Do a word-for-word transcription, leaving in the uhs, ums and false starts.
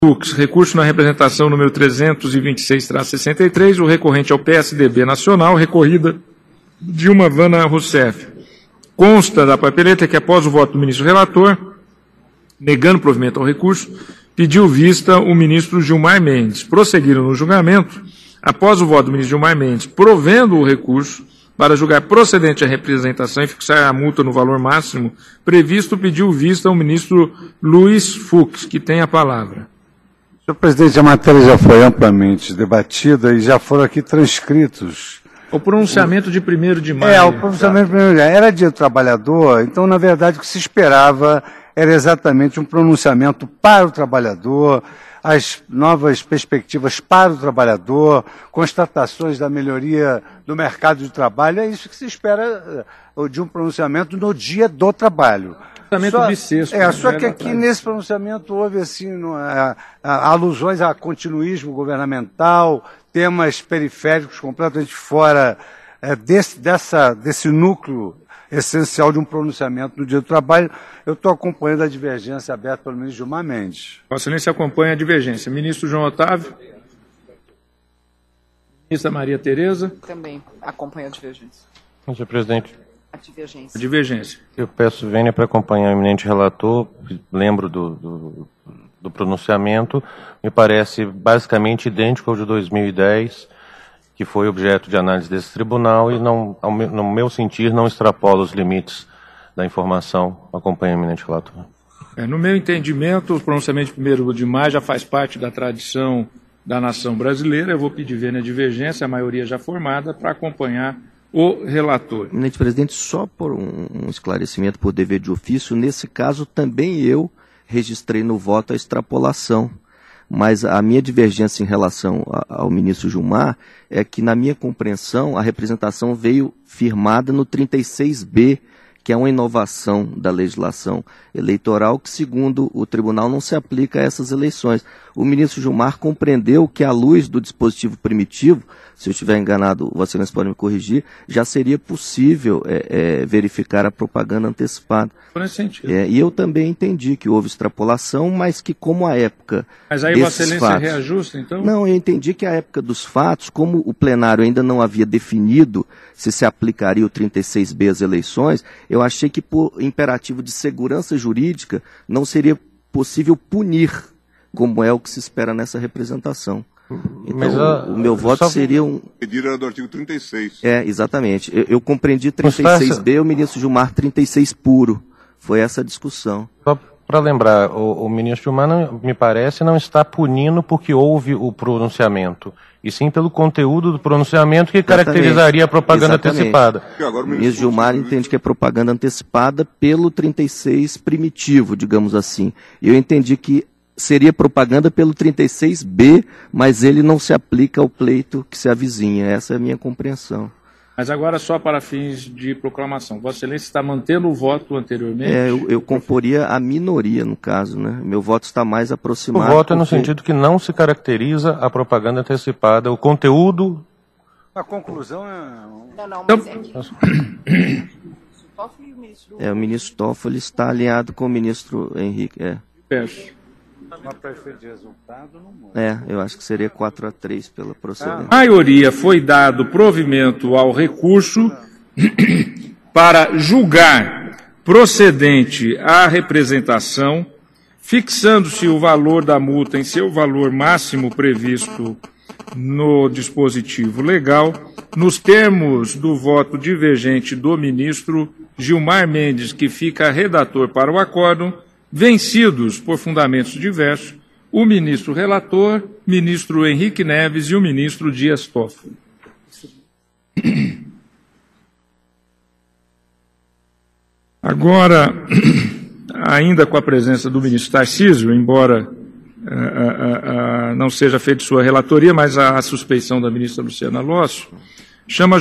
Fux, recurso na representação número trezentos e vinte e seis traço sessenta e três, o recorrente ao P S D B Nacional, recorrida Dilma Vana Rousseff. Consta da papeleta que, após o voto do ministro relator, negando provimento ao recurso, pediu vista o ministro Gilmar Mendes. Prosseguiram no julgamento, após o voto do ministro Gilmar Mendes, provendo o recurso para julgar procedente a representação e fixar a multa no valor máximo previsto, pediu vista o ministro Luiz Fux, que tem a palavra. Senhor presidente, a matéria já foi amplamente debatida e já foram aqui transcritos. O pronunciamento de primeiro de maio. É, o pronunciamento de primeiro de maio. Era dia do trabalhador, então, na verdade, o que se esperava era exatamente um pronunciamento para o trabalhador, as novas perspectivas para o trabalhador, constatações da melhoria do mercado de trabalho. É isso que se espera de um pronunciamento no dia do trabalho. Só, bissexto, é, só que aqui nesse pronunciamento houve assim, no, a, a, alusões a continuismo governamental, temas periféricos completamente fora é, desse, dessa, desse núcleo essencial de um pronunciamento no dia do trabalho. Eu estou acompanhando a divergência aberta pelo ministro Gilmar Mendes. Vossa Excelência acompanha a divergência. Ministro João Otávio. Ministra Maria Tereza. Também acompanha a divergência. Senhor presidente. A divergência. A divergência. Eu peço vênia para acompanhar o eminente relator, lembro do, do, do pronunciamento, me parece basicamente idêntico ao de dois mil e dez, que foi objeto de análise desse tribunal e, não, ao meu, no meu sentir, não extrapola os limites da informação. Acompanhe o eminente relator. É, no meu entendimento, o pronunciamento de primeiro de maio já faz parte da tradição da nação brasileira. Eu vou pedir vênia a divergência, a maioria já formada, para acompanhar o relator. Eminente presidente, só por um, um esclarecimento por dever de ofício, nesse caso também eu registrei no voto a extrapolação, mas a minha divergência em relação a, ao ministro Gilmar é que, na minha compreensão, a representação veio firmada no trinta e seis B, que é uma inovação da legislação eleitoral que, segundo o tribunal, não se aplica a essas eleições. O ministro Gilmar compreendeu que, à luz do dispositivo primitivo, se eu estiver enganado, Vossa Excelência pode me corrigir, já seria possível é, é, verificar a propaganda antecipada. Nesse sentido. É, e eu também entendi que houve extrapolação, mas que, como a época Mas aí Vossa Excelência fatos, reajusta, então? Não, eu entendi que a época dos fatos, como o plenário ainda não havia definido se se aplicaria o trinta e seis B às eleições, eu achei que, por imperativo de segurança jurídica, não seria possível punir, como é o que se espera nessa representação. Então, Mas, uh, o meu voto só... seria um... Pedir era do artigo trinta e seis. É, exatamente. Eu, eu compreendi trinta e seis B, o ministro Gilmar trinta e seis puro. Foi essa a discussão. Só para lembrar, o, o ministro Gilmar, não, me parece, não está punindo porque houve o pronunciamento, e sim pelo conteúdo do pronunciamento que Exatamente. caracterizaria a propaganda Exatamente. antecipada. O ministro Gilmar entende que é propaganda antecipada pelo trinta e seis primitivo, digamos assim. E eu entendi que seria propaganda pelo trinta e seis B, mas ele não se aplica ao pleito que se avizinha. Essa é a minha compreensão. Mas agora só para fins de proclamação. Vossa Excelência está mantendo o voto anteriormente? É, eu, eu comporia a minoria, no caso, né? Meu voto está mais aproximado. O voto é no porque... sentido que não se caracteriza a propaganda antecipada, o conteúdo... A conclusão é... Não, não, mas é que... É, o ministro Toffoli está alinhado com o ministro Henrique. É. Peço. Mas para efeito de resultado, não muda. É, eu acho que seria quatro a três pela procedência. A maioria foi dado provimento ao recurso para julgar procedente a representação, fixando-se o valor da multa em seu valor máximo previsto no dispositivo legal, nos termos do voto divergente do ministro Gilmar Mendes, que fica redator para o acórdão, vencidos por fundamentos diversos, o ministro relator, ministro Henrique Neves e o ministro Dias Toffoli. Agora, ainda com a presença do ministro Tarcísio, embora uh, uh, uh, não seja feita sua relatoria, mas a, a suspeição da ministra Luciana Lócio, chama